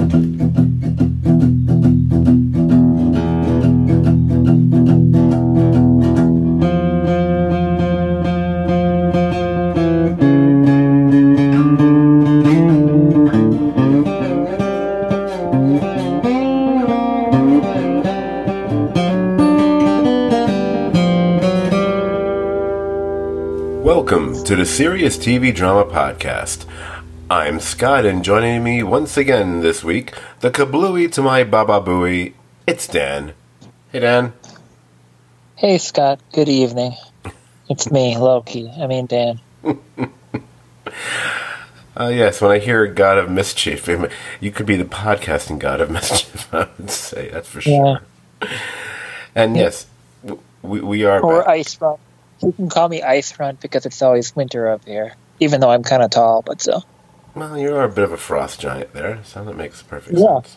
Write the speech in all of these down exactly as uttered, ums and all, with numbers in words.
Welcome to the Serious T V Drama Podcast. I'm Scott, and joining me once again this week, the kablooey to my baba booey, it's Dan. Hey, Dan. Hey, Scott. Good evening. It's me, Loki. I mean, Dan. Uh, yes, when I hear God of Mischief, you could be the podcasting God of Mischief, I would say, that's for sure. Yeah. And yes, we, we are Or back. Ice Front. You can call me Ice Front because it's always winter up here, even though I'm kind of tall, but so. Well, you are a bit of a frost giant there, so that makes perfect yeah. sense.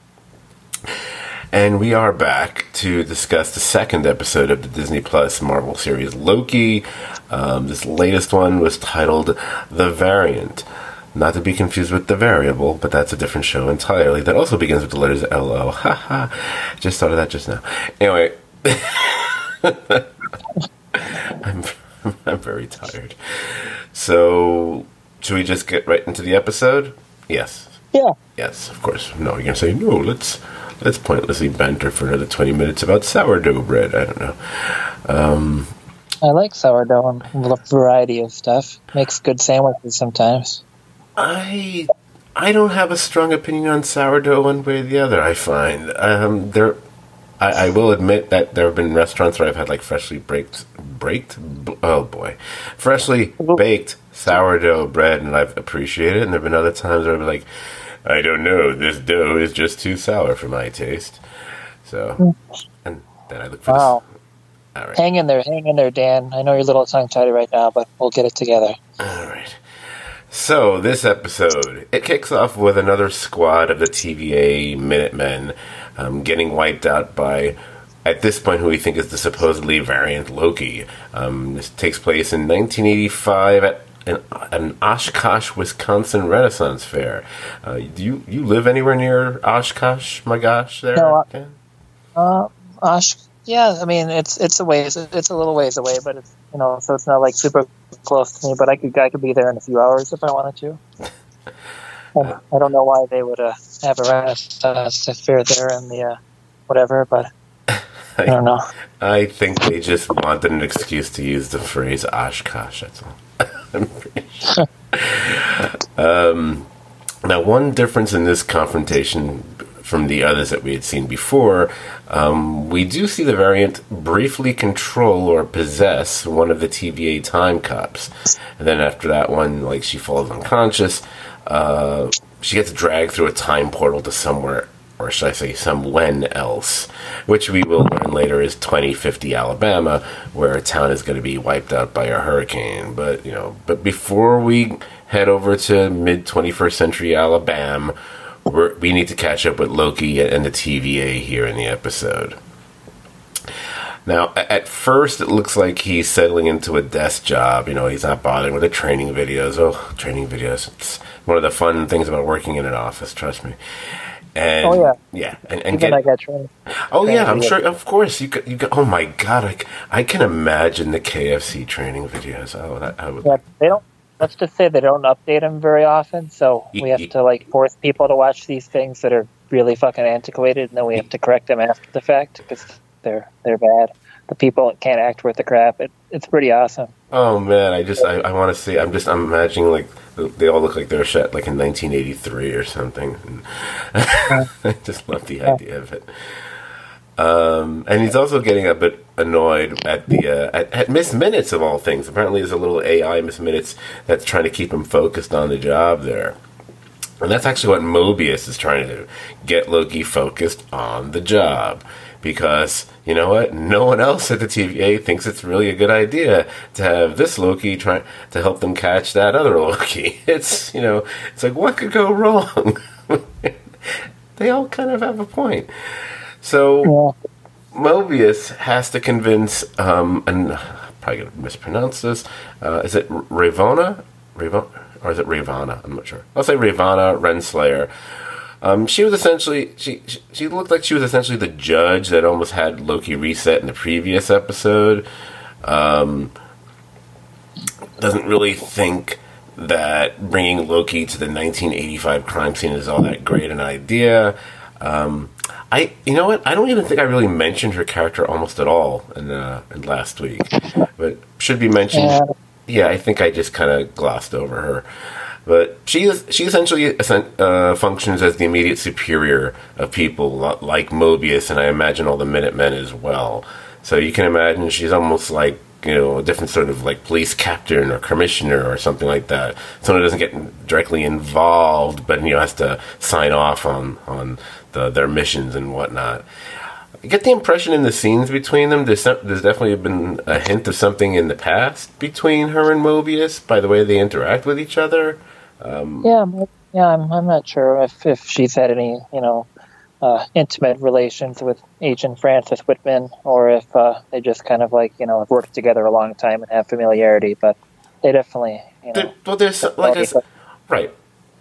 And we are back to discuss the second episode of the Disney Plus Marvel series Loki. Um, this latest one was titled The Variant. Not to be confused with The Variable, but that's a different show entirely. That also begins with the letters L O. Ha ha. Just thought of that just now. Anyway. I'm, I'm very tired. So, should we just get right into the episode? Yes. Yeah. Yes, of course. No, you're going to say, no, let's let's pointlessly banter for another twenty minutes about sourdough bread. I don't know. Um, I like sourdough and a variety of stuff. Makes good sandwiches sometimes. I I don't have a strong opinion on sourdough one way or the other, I find. Um, there... I, I will admit that there have been restaurants where I've had like freshly baked, baked, oh boy, freshly baked sourdough bread, and I've appreciated it. And there have been other times where I've been like, I don't know, this dough is just too sour for my taste. So, and then I look for wow. this. All right. Hang in there, hang in there, Dan. I know you're a little tongue-tied right now, but we'll get it together. All right. So, this episode, it kicks off with another squad of the T V A Minutemen um, getting wiped out by, at this point, who we think is the supposedly variant Loki. Um, this takes place in nineteen eighty-five at an, an Oshkosh, Wisconsin Renaissance Fair. Uh, do you, you live anywhere near Oshkosh, my gosh, there? No, Ken? uh, Osh, yeah, I mean, it's it's a ways, it's a little ways away, but it's, you know, so it's not like super close to me, but I could I could be there in a few hours if I wanted to. I, I don't know why they would uh, have a Renaissance fair there in the uh, whatever, but I, I don't know. I think they just wanted an excuse to use the phrase Oshkosh, that's all. I'm pretty sure. um, now, one difference in this confrontation from the others that we had seen before, um, we do see the variant briefly control or possess one of the T V A time cops. And then after that one, like, she falls unconscious. Uh, she gets dragged through a time portal to somewhere, or should I say somewhen else, which we will learn later is twenty fifty Alabama, where a town is going to be wiped out by a hurricane. But, you know, but before we head over to mid twenty-first century Alabama, We're, we need to catch up with Loki and the T V A here in the episode. Now, at first, it looks like he's settling into a desk job. You know, he's not bothering with the training videos. Oh, training videos. It's one of the fun things about working in an office, trust me. And, oh, yeah. Yeah. And, and get, I got trained. Oh, yeah, I'm sure. Of course. You could, you could, oh, my God. I, I can imagine the K F C training videos. Oh, that I would. Yeah, they don't. Let's just say they don't update them very often, so we have to like force people to watch these things that are really fucking antiquated, and then we have to correct them after the fact because they're they're bad. The people can't act worth the crap. It, it's pretty awesome. Oh man, I just I, I want to see. I'm just I'm imagining like they all look like they're shot like in nineteen eighty-three or something. And I just love the idea of it. Um, and he's also getting a bit annoyed at the uh, at, at Miss Minutes of all things. Apparently, there's a little A I Miss Minutes that's trying to keep him focused on the job there, and that's actually what Mobius is trying to do: get Loki focused on the job. Because you know what, no one else at the T V A thinks it's really a good idea to have this Loki try to help them catch that other Loki. It's you know, it's like what could go wrong? They all kind of have a point. So, yeah. Mobius has to convince, um, and I'm probably going to mispronounce this, uh, is it Ravonna? Ravonna? Or is it Ravana? I'm not sure. I'll say Ravonna Renslayer, Um, she was essentially she, she she looked like she was essentially the judge that almost had Loki reset in the previous episode. Um, doesn't really think that bringing Loki to the nineteen eighty-five crime scene is all that great an idea. Um, I, you know what? I don't even think I really mentioned her character almost at all in, uh, in last week, but should be mentioned. Yeah, yeah I think I just kind of glossed over her. But she is, she essentially uh, functions as the immediate superior of people like Mobius, and I imagine all the Minutemen as well. So you can imagine she's almost like, you know, a different sort of like police captain or commissioner or something like that. Someone who doesn't get directly involved, but, you know, has to sign off on, on the, their missions and whatnot. I get the impression in the scenes between them, there's, some, there's definitely been a hint of something in the past between her and Mobius by the way they interact with each other. Um, yeah, yeah, I'm, I'm not sure if, if she's had any, you know, uh, intimate relations with Agent Francis Whitman, or if uh, they just kind of like, you know, have worked together a long time and have familiarity. But they definitely, you know, there, well, there's like I said, right.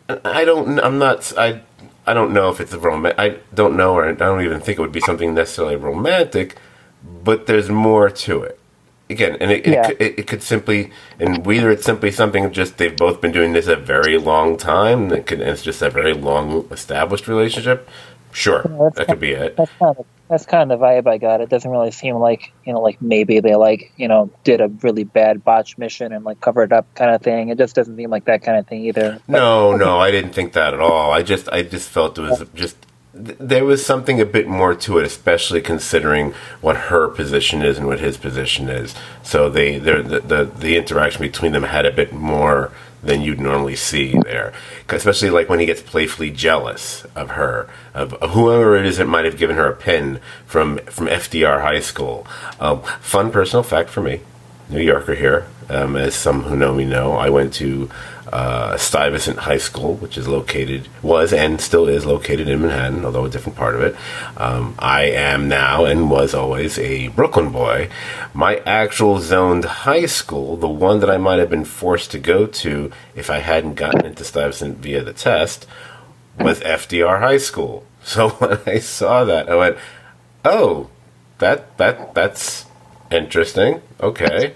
I don't. I'm not. I. I don't know if it's a romantic. I don't know, or I don't even think it would be something necessarily romantic. But there's more to it. Again, and it, yeah. it, it, it could simply, and whether it's simply something just they've both been doing this a very long time, and it could, and it's just a very long established relationship. Sure, yeah, that could be it. That's kind of that's kind of the vibe I got. It doesn't really seem like, you know, like maybe they like, you know, did a really bad botch mission and like covered it up kind of thing. It just doesn't seem like that kind of thing either. But, no, no, I didn't think that at all. I just I just felt it was just. There was something a bit more to it, especially considering what her position is and what his position is. So they, the, the the interaction between them had a bit more than you'd normally see there, especially like when he gets playfully jealous of her, of, of whoever it is that might have given her a pin from from F D R High School. Um, fun personal fact for me, New Yorker here, um, as some who know me know, I went to uh, Stuyvesant High School, which is located, was and still is located in Manhattan, although a different part of it. Um, I am now and was always a Brooklyn boy. My actual zoned high school, the one that I might have been forced to go to if I hadn't gotten into Stuyvesant via the test, was F D R High School. So when I saw that, I went, "Oh, that that that's interesting." Okay,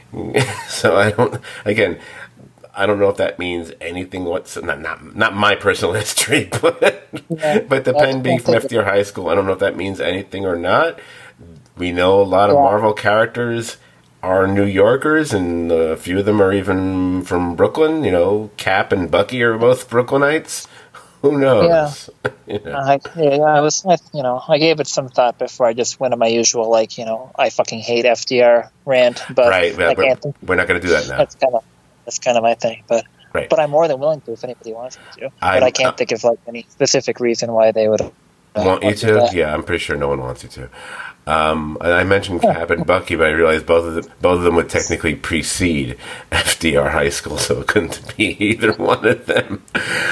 so I don't. Again, I don't know if that means anything. What's not not, not my personal history, but yeah, but the pen being from F D R High School, I don't know if that means anything or not. We know a lot of yeah. Marvel characters are New Yorkers, and a few of them are even from Brooklyn. You know, Cap and Bucky are both Brooklynites. Who knows? Yeah, you know. I, yeah, I was, I, you know, I gave it some thought before I just went on my usual, like, you know, I fucking hate F D R rant. But right, yeah, we're, we're not going to do that now. That's kind of that's kind of my thing, but right. but I'm more than willing to if anybody wants me to. I, but I can't uh, think of like any specific reason why they would uh, want you to. Yeah, I'm pretty sure no one wants you to. Um, I mentioned Cap and Bucky, but I realized both of them, both of them would technically precede F D R High School, so it couldn't be either one of them.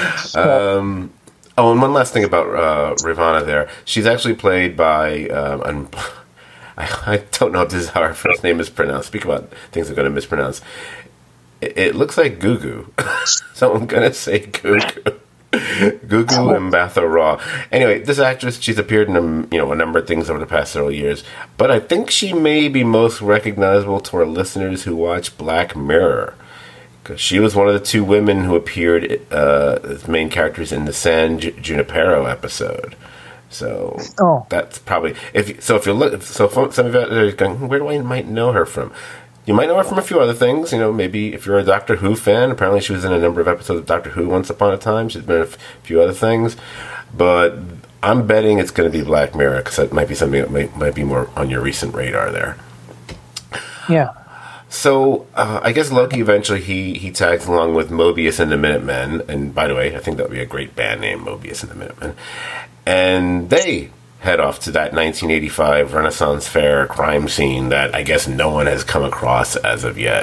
Um, oh, and one last thing about uh, Ravonna there. She's actually played by, um, an, I, I don't know if this is how her first name is pronounced. Speak about things I'm going to mispronounce. It, it looks like Gugu. So I'm going to say Gugu. Gugu Mbatha Raw. Anyway, this actress, she's appeared in a, you know, a number of things over the past several years, but I think she may be most recognizable to our listeners who watch Black Mirror, because she was one of the two women who appeared uh, as main characters in the San J- Junipero episode. So oh. that's probably if so. If you look, so some of you out there are going, where do I might know her from? You might know her from a few other things. You know, maybe if you're a Doctor Who fan, apparently she was in a number of episodes of Doctor Who once upon a time. She's been in a f- few other things. But I'm betting it's going to be Black Mirror, because that might be something that might, might be more on your recent radar there. Yeah. So uh, I guess Loki eventually, he, he tags along with Mobius and the Minutemen. And by the way, I think that would be a great band name, Mobius and the Minutemen. And they head off to that nineteen eighty-five Renaissance Fair crime scene that I guess no one has come across as of yet.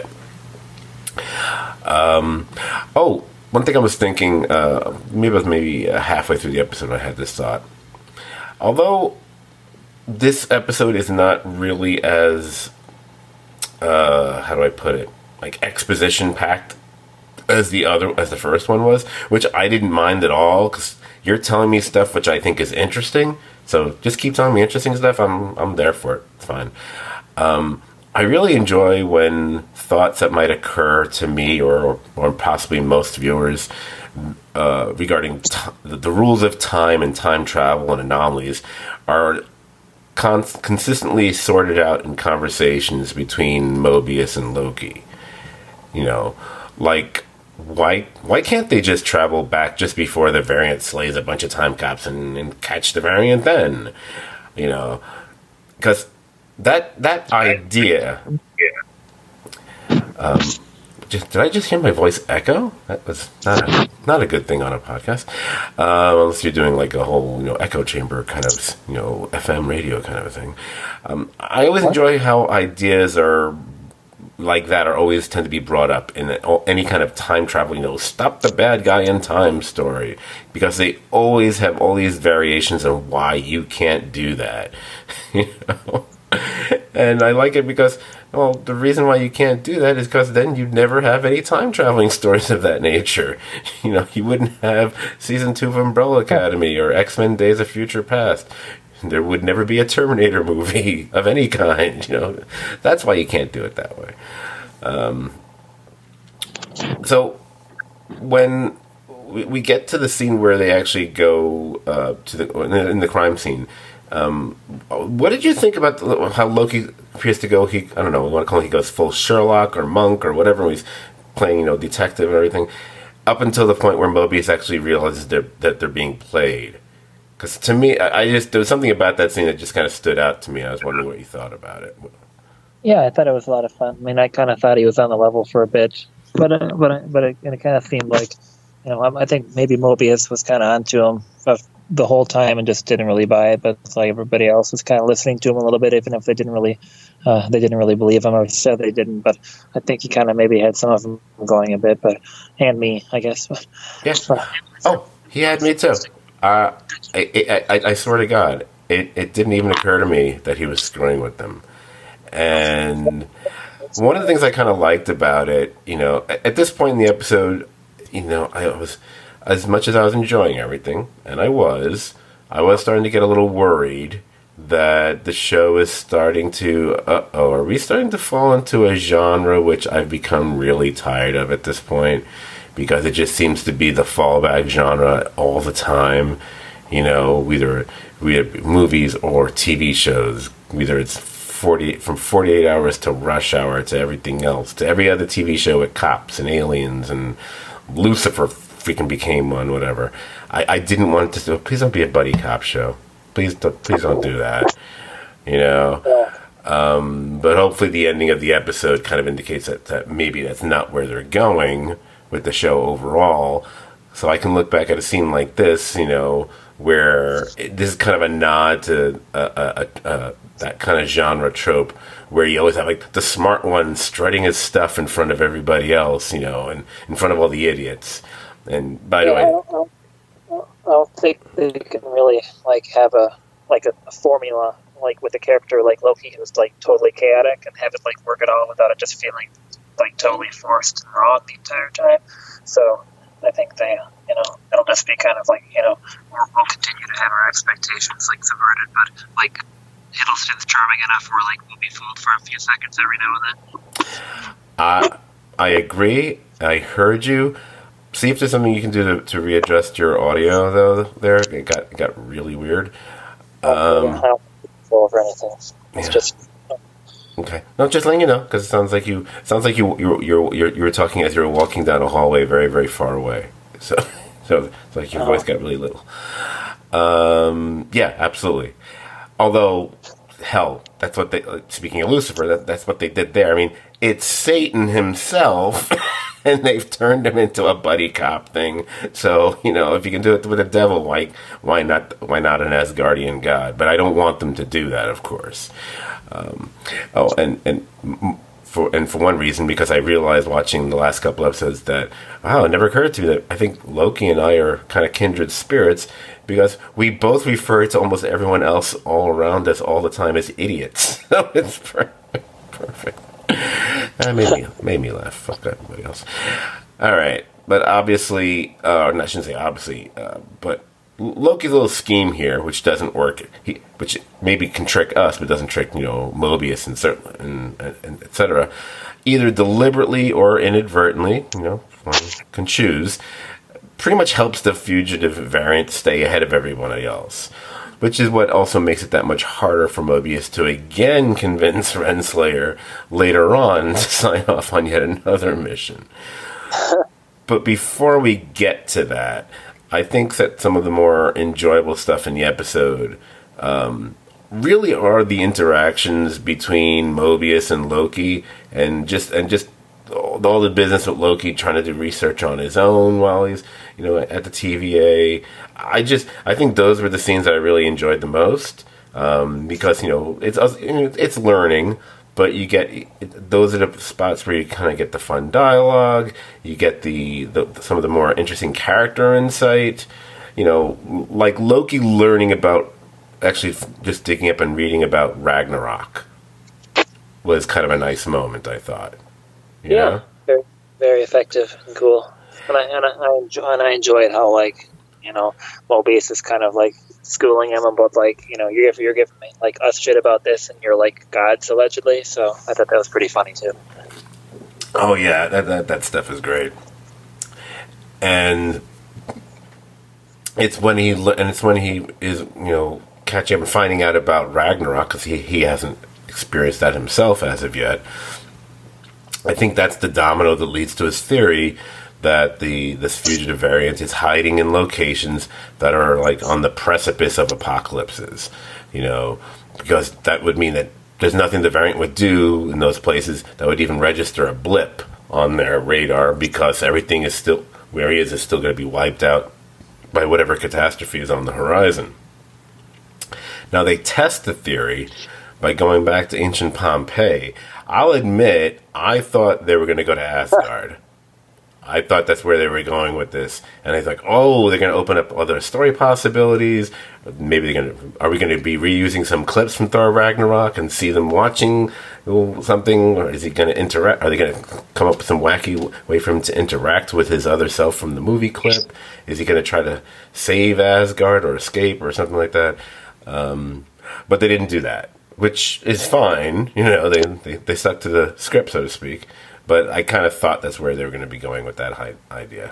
Um, oh, one thing I was thinking, uh, maybe it was maybe halfway through the episode I had this thought. Although this episode is not really as, uh, how do I put it, like exposition packed as the other, as the first one was, which I didn't mind at all, because you're telling me stuff which I think is interesting. So just keep telling me interesting stuff. I'm I'm there for it. It's fine. Um, I really enjoy when thoughts that might occur to me or or possibly most viewers uh, regarding t- the rules of time and time travel and anomalies are con- consistently sorted out in conversations between Mobius and Loki. You know, like, why why can't they just travel back just before the variant slays a bunch of time cops and, and catch the variant then? You know, because that that idea. Um, just, did I just hear my voice echo? That was not a, not a good thing on a podcast. Uh, unless you're doing like a whole, you know, echo chamber kind of, you know, F M radio kind of a thing. Um, I always enjoy how ideas are like that are always tend to be brought up in any kind of time travel, you know, stop the bad guy in time story, because they always have all these variations on why you can't do that. You know? And I like it because, well, the reason why you can't do that is because then you'd never have any time traveling stories of that nature. You know, you wouldn't have season two of Umbrella Academy or X-Men Days of Future Past. There would never be a Terminator movie of any kind. You know, that's why you can't do it that way. Um, so when we, we get to the scene where they actually go uh, to the in the crime scene, um, what did you think about the, how Loki appears to go? He I don't know. We want to call him. He goes full Sherlock or Monk or whatever. He's playing, you know, detective and everything, up until the point where Mobius actually realizes they're, that they're being played. Because to me, I just there was something about that scene that just kind of stood out to me. I was wondering what you thought about it. Yeah, I thought it was a lot of fun. I mean, I kind of thought he was on the level for a bit, but uh, but but it, it kind of seemed like, you know, I, I think maybe Mobius was kind of onto him the whole time and just didn't really buy it. But it's like everybody else was kind of listening to him a little bit, even if they didn't really uh, they didn't really believe him or said they didn't. But I think he kind of maybe had some of them going a bit, but and me, I guess. Yeah. Oh, he had me too. Uh, I, I, I swear to God, it, it didn't even occur to me that he was screwing with them. And one of the things I kind of liked about it, you know, at, at this point in the episode, you know, I was, as much as I was enjoying everything, and I was, I was starting to get a little worried that the show is starting to, uh-oh, are we starting to fall into a genre which I've become really tired of at this point? Because it just seems to be the fallback genre all the time. You know, either we have movies or T V shows. Either it's forty from forty-eight hours to Rush Hour to everything else, to every other T V show with cops and aliens, and Lucifer freaking became one, whatever. I, I didn't want to. So please don't be a buddy cop show. Please, don't, please don't do that. You know. Um, but hopefully, the ending of the episode kind of indicates that, that maybe that's not where they're going with the show overall. So I can look back at a scene like this, you know, where it, this is kind of a nod to uh, uh, uh, that kind of genre trope where you always have like the smart one strutting his stuff in front of everybody else, you know, and in front of all the idiots. And by the yeah, way, I don't, I, don't, I don't think they can really like have a like a, a formula like with a character like Loki who's like totally chaotic and have it like work it all without it just feeling like totally forced and wrong the entire time. So I think they, you know, it'll just be kind of like, you know, we'll, we'll continue to have our expectations like subverted, but like Hiddleston's charming enough where like we'll be fooled for a few seconds every now and then. Uh, I agree. I heard you. See if there's something you can do to, to readjust your audio though. There, it got it got really weird. Um, I don't control over anything. It's yeah. just. Okay. No, just letting you know, because it sounds like you sounds like you you you you you were talking as you were walking down a hallway, very very far away. So so it's like your voice got really little. Um, yeah, absolutely. Although, hell, that's what they. Speaking of Lucifer, that, that's what they did there. I mean, it's Satan himself, and they've turned him into a buddy cop thing. So you know, if you can do it with a devil, why why not why not an Asgardian god? But I don't want them to do that, of course. Um, oh, and and for and for one reason, because I realized watching the last couple episodes that wow, it never occurred to me that I think Loki and I are kind of kindred spirits, because we both refer to almost everyone else all around us all the time as idiots. So it's perfect. perfect. That made me made me laugh. Fuck everybody else. All right, but obviously, uh, I shouldn't say obviously, uh, but Loki's little scheme here, which doesn't work, he, which maybe can trick us, but doesn't trick, you know, Mobius and, certain, and, and et cetera, either deliberately or inadvertently, you know, one can choose, pretty much helps the fugitive variant stay ahead of everyone else. Which is what also makes it that much harder for Mobius to again convince Renslayer later on to sign off on yet another mission. But before we get to that, I think that some of the more enjoyable stuff in the episode um, really are the interactions between Mobius and Loki, and just and just all the business with Loki trying to do research on his own while he's, you know, at the T V A. I just, I think those were the scenes that I really enjoyed the most, um, because, you know, it's it's learning, but you get, those are the spots where you kind of get the fun dialogue, you get the, the some of the more interesting character insight, you know, like Loki learning about, actually just digging up and reading about Ragnarok was kind of a nice moment, I thought. You yeah, know? very, very effective and cool. And I, and I, I enjoy, and I enjoyed how, like, you know, Mobius is kind of like schooling him about, like, you know, you're you're giving me like us shit about this, and you're like gods allegedly. So I thought that was pretty funny too. Oh yeah, that that, that stuff is great. And it's when he and it's when he is, you know, catching up and finding out about Ragnarok, because he he hasn't experienced that himself as of yet. I think that's the domino that leads to his theory that the this fugitive variant is hiding in locations that are like on the precipice of apocalypses, you know, because that would mean that there's nothing the variant would do in those places that would even register a blip on their radar, because everything is still, where he is, is still going to be wiped out by whatever catastrophe is on the horizon. Now, they test the theory by going back to ancient Pompeii. I'll admit, I thought they were going to go to Asgard. I thought that's where they were going with this, and I was like, "Oh, they're going to open up other story possibilities. Maybe they're going to. Are we going to be reusing some clips from Thor Ragnarok and see them watching something, or is he going to interact? Are they going to come up with some wacky way for him to interact with his other self from the movie clip? Is he going to try to save Asgard or escape or something like that?" Um, but they didn't do that, which is fine. You know, they they, they stuck to the script, so to speak. But I kind of thought that's where they were going to be going with that idea.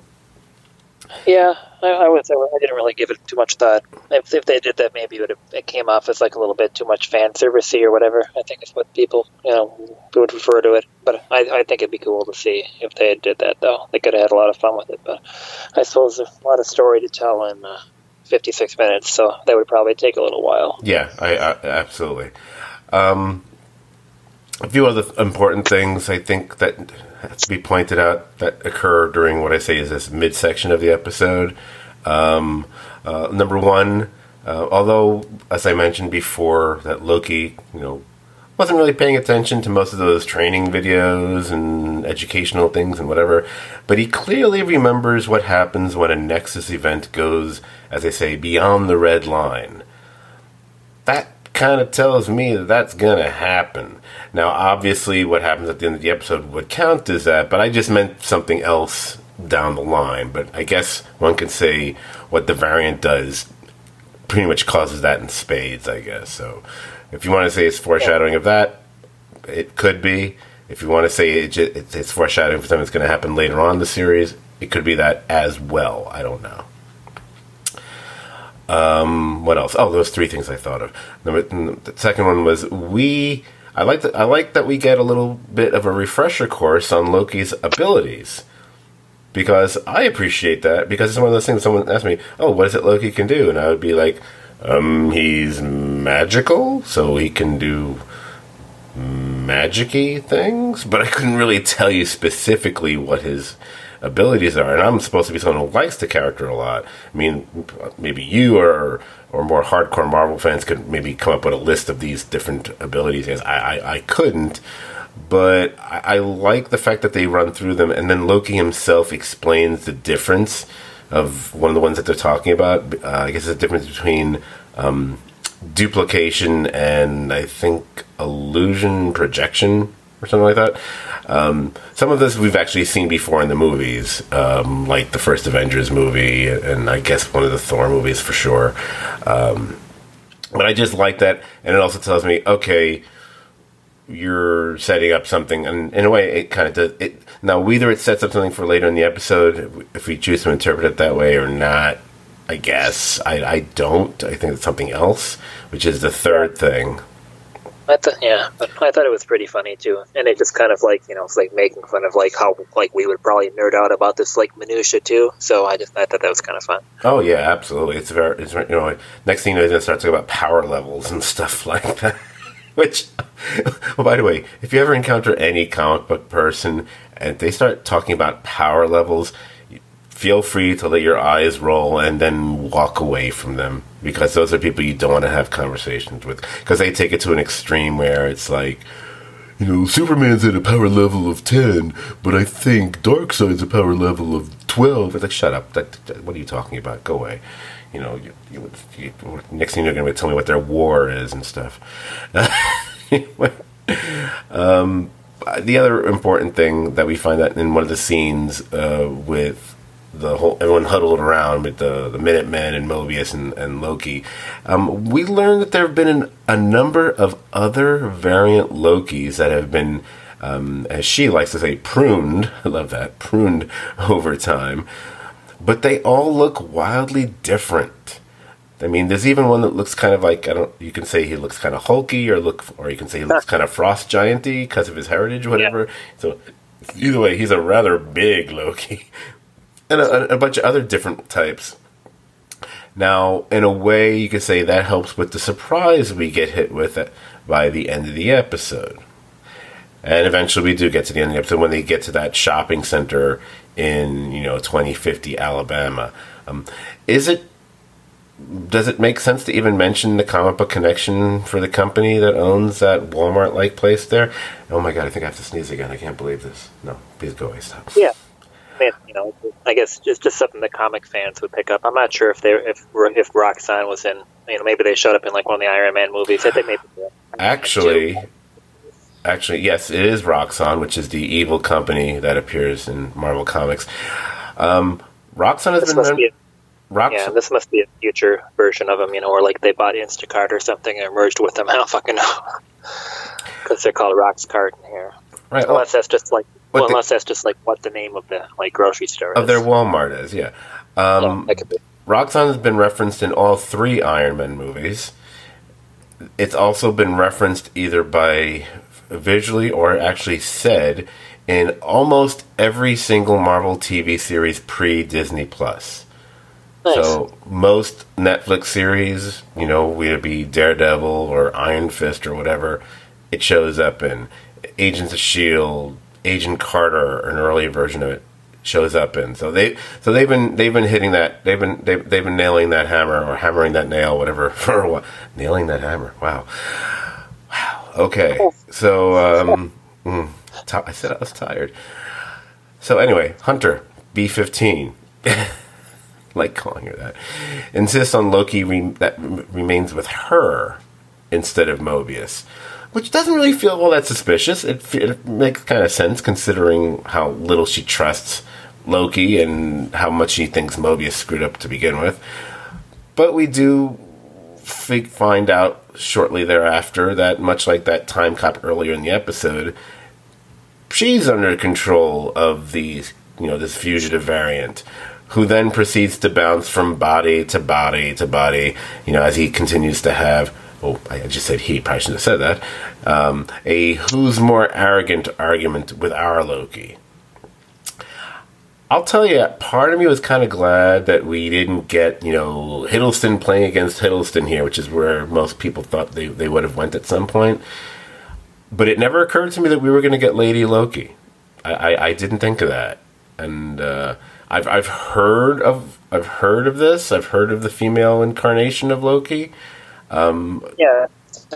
Yeah, I, I would say I didn't really give it too much thought. If, if they did that, maybe it, would have, it came off as like a little bit too much fan servicey or whatever. I think is what people, you know, would refer to it. But I, I think it'd be cool to see if they did that, though. They could have had a lot of fun with it. But I suppose there's a lot of story to tell in uh, fifty-six minutes, so that would probably take a little while. Yeah, I, I absolutely. Um, A few other important things I think that have to be pointed out that occur during what I say is this midsection of the episode. Um, uh, number one, uh, although, as I mentioned before, that Loki, you know, wasn't really paying attention to most of those training videos and educational things and whatever, but he clearly remembers what happens when a Nexus event goes, as I say, beyond the red line. That kind of tells me that that's going to happen. Now, obviously, what happens at the end of the episode would count as that, but I just meant something else down the line. But I guess one can say what the variant does pretty much causes that in spades, I guess. So if you want to say it's foreshadowing of that, it could be. If you want to say it, it's foreshadowing for something that's going to happen later on in the series, it could be that as well. I don't know. Um, what else? Oh, those three things I thought of. The second one was we. I like that. I like that we get a little bit of a refresher course on Loki's abilities, because I appreciate that. Because it's one of those things. Someone asked me, "Oh, what is it Loki can do?" And I would be like, "Um, he's magical, so he can do magic-y things." But I couldn't really tell you specifically what his abilities are, and I'm supposed to be someone who likes the character a lot. I mean, maybe you or or more hardcore Marvel fans could maybe come up with a list of these different abilities. As I, I, I couldn't, but I, I like the fact that they run through them, and then Loki himself explains the difference of one of the ones that they're talking about. Uh, I guess it's the difference between um, duplication and I think illusion projection or something like that. Um, some of this we've actually seen before in the movies, um, like the first Avengers movie, and I guess one of the Thor movies for sure. Um, but I just like that, and it also tells me, okay, you're setting up something, and in a way, it kind of does. It, now, either it sets up something for later in the episode, if we choose to interpret it that way, or not. I guess I, I don't. I think it's something else, which is the third thing. I th- yeah, but I thought it was pretty funny too, and it just kind of like you know, it's like making fun of like how like we would probably nerd out about this like minutia too. So I just I thought that was kind of fun. Oh yeah, absolutely. It's very, it's very, you know, next thing you know, he's gonna start talking about power levels and stuff like that. Which, well, by the way, if you ever encounter any comic book person and they start talking about power levels, feel free to let your eyes roll and then walk away from them, because those are people you don't want to have conversations with, because they take it to an extreme where it's like, you know, Superman's at a power level of ten, but I think Darkseid's a power level of twelve. It's like, shut up. That, that, what are you talking about? Go away. You know, you, you, you, next thing you're going to tell me what their war is and stuff. um, the other important thing that we find out in one of the scenes uh, with the whole everyone huddled around with the, the Minutemen and Mobius and, and Loki, um, we learned that there have been an, a number of other variant Lokis that have been, um, as she likes to say, pruned. I love that, pruned over time. But they all look wildly different. I mean, there's even one that looks kind of like, I don't. You can say he looks kind of hulky, or look, or you can say he looks kind of frost gianty because of his heritage, or whatever. Yeah. So either way, he's a rather big Loki, and a, a bunch of other different types. Now, in a way, you could say that helps with the surprise we get hit with by the end of the episode. And eventually we do get to the end of the episode when they get to that shopping center in, you know, twenty fifty Alabama. Um, is it, does it make sense to even mention the comic book connection for the company that owns that Walmart-like place there? Oh my God, I think I have to sneeze again. I can't believe this. No, please go away, stop. Yeah. I mean, you know, I guess just, just something that comic fans would pick up. I'm not sure if they if if Roxxon was in, you know, maybe they showed up in like one of the Iron Man movies. I think maybe Actually... Actually, yes, it is Roxxon, which is the evil company that appears in Marvel Comics. Um, Roxxon has this been... Mem- a, Roxxon- yeah, this must be a future version of them, you know, or like they bought Instacart or something and merged with them. I don't fucking know. Because they're called Roxcart in here. Right. Unless well, that's just like... Well, the, unless that's just like what the name of the like grocery store is. Of their Walmart is, yeah. Um, yeah, Roxxon has been referenced in all three Iron Man movies. It's also been referenced either by... visually or actually said in almost every single Marvel T V series pre-Disney Plus. Nice. So most Netflix series, you know, whether it be Daredevil or Iron Fist or whatever, it shows up in. Agents of S H I E L D, Agent Carter, an early version of it, shows up in. So they so they've been they've been hitting that they've been they've, they've been nailing that hammer or hammering that nail, whatever, for a while. Nailing that hammer. Wow. Okay, so, um, mm, t- I said I was tired. So anyway, Hunter, B fifteen, like calling her that, insists on Loki re- that r- remains with her instead of Mobius, which doesn't really feel all that suspicious. It, f- it makes kind of sense considering how little she trusts Loki and how much she thinks Mobius screwed up to begin with. But we do f- find out shortly thereafter that, much like that time cop earlier in the episode, she's under control of the, you know, this fugitive variant, who then proceeds to bounce from body to body to body, you know, as he continues to have, oh, I just said he, probably shouldn't have said that, um, a who's more arrogant argument with our Loki. I'll tell you, part of me was kind of glad that we didn't get, you know, Hiddleston playing against Hiddleston here, which is where most people thought they, they would have went at some point. But it never occurred to me that we were going to get Lady Loki. I, I, I didn't think of that. And uh, I've I've heard of I've heard of this. I've heard of the female incarnation of Loki. Um, yeah.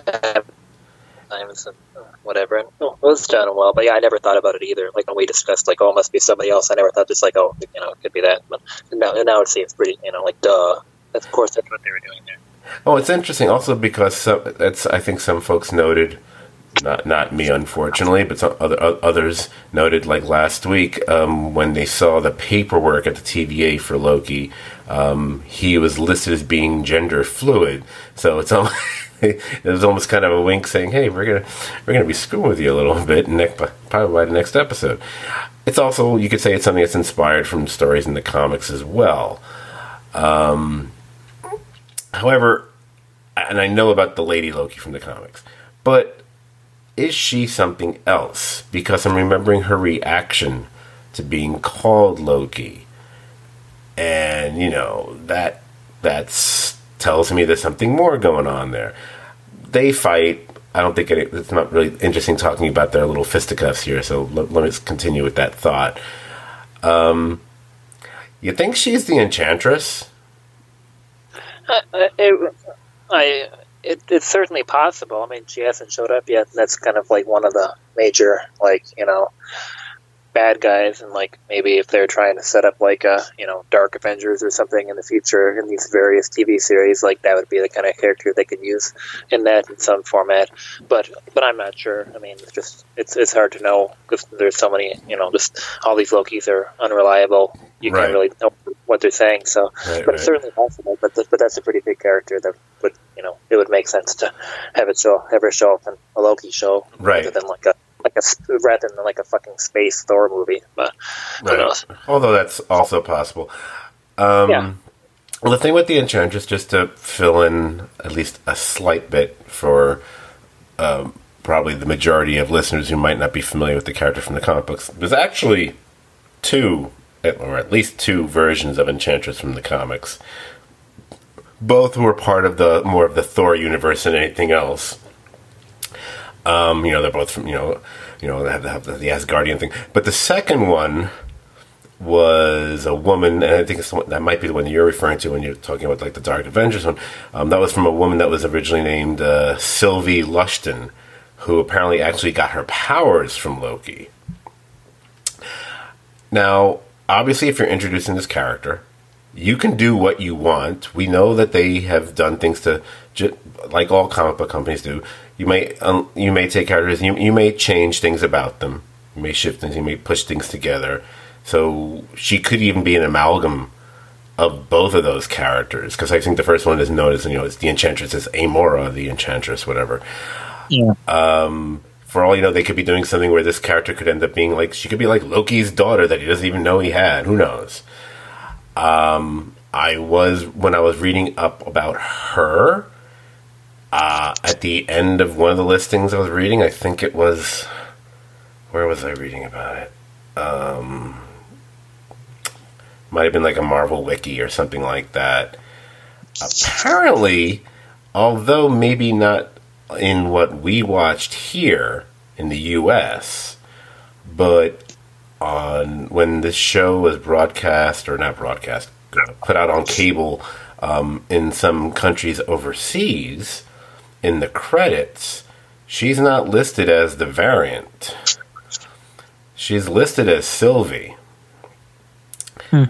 I was, uh, whatever. Oh, it was done well, but yeah, I never thought about it either. Like when we discussed, like, oh, it must be somebody else. I never thought just like, oh, you know, it could be that. But now, now it seems pretty, you know, like, duh. That's, of course, that's what they were doing there. Oh, it's interesting also because some, it's, I think some folks noted Not not me, unfortunately, but some other others noted, like last week, um, when they saw the paperwork at the T V A for Loki, um, he was listed as being gender fluid. So it's almost, it was almost kind of a wink, saying, "Hey, we're gonna we're gonna be screwing with you a little bit, next, probably by the next episode." It's also, you could say, it's something that's inspired from stories in the comics as well. Um, however, and I know about the Lady Loki from the comics, but is she something else? Because I'm remembering her reaction to being called Loki. And, you know, that that's tells me there's something more going on there. They fight. I don't think it, it's not really interesting talking about their little fisticuffs here, so let, let me continue with that thought. Um, you think she's the Enchantress? Uh, it, I... It, it's certainly possible. I mean, she hasn't showed up yet. That's kind of like one of the major, like, you know, bad guys. And, like, maybe if they're trying to set up, like, a, you know, Dark Avengers or something in the future in these various T V series, like, that would be the kind of character they could use in that in some format. But but I'm not sure. I mean, it's just, it's, it's hard to know because there's so many, you know, just all these Lokis are unreliable. You right. can't really know what they're saying. So, right, but right. It's certainly possible. But th- but that's a pretty big character that would, you know, it would make sense to have it show have her show up in a Loki show right. rather than like a like a rather than like a fucking space Thor movie. But right. who knows? Although that's also possible. Um, yeah. Well, the thing with the Enchantress, just to fill in at least a slight bit for um, probably the majority of listeners who might not be familiar with the character from the comic books, there's actually two, or at least two versions of Enchantress from the comics. Both were part of the more of the Thor universe than anything else. Um, you know, they're both from, you know, you know, they have, they have the, the Asgardian thing. But the second one was a woman, and I think it's the one, that might be the one you're referring to when you're talking about like the Dark Avengers one. Um, that was from a woman that was originally named uh, Sylvie Lushton, who apparently actually got her powers from Loki. Now, obviously, if you're introducing this character, you can do what you want. We know that they have done things to, like all comic book companies do. You may um, you may take characters, you you may change things about them. You may shift things. You may push things together. So she could even be an amalgam of both of those characters. Because I think the first one is known as, you know, it's the Enchantress, it's Amora, the Enchantress, whatever. Yeah. Um. For all you know, they could be doing something where this character could end up being like, she could be like Loki's daughter that he doesn't even know he had. Who knows? Um, I was, when I was reading up about her, uh, at the end of one of the listings I was reading, I think it was, where was I reading about it? Um, might have been like a Marvel Wiki or something like that. Apparently, although maybe not in what we watched here in the U S, but on when this show was broadcast, or not broadcast, put out on cable um, in some countries overseas, in the credits, she's not listed as the variant. She's listed as Sylvie. Hmm.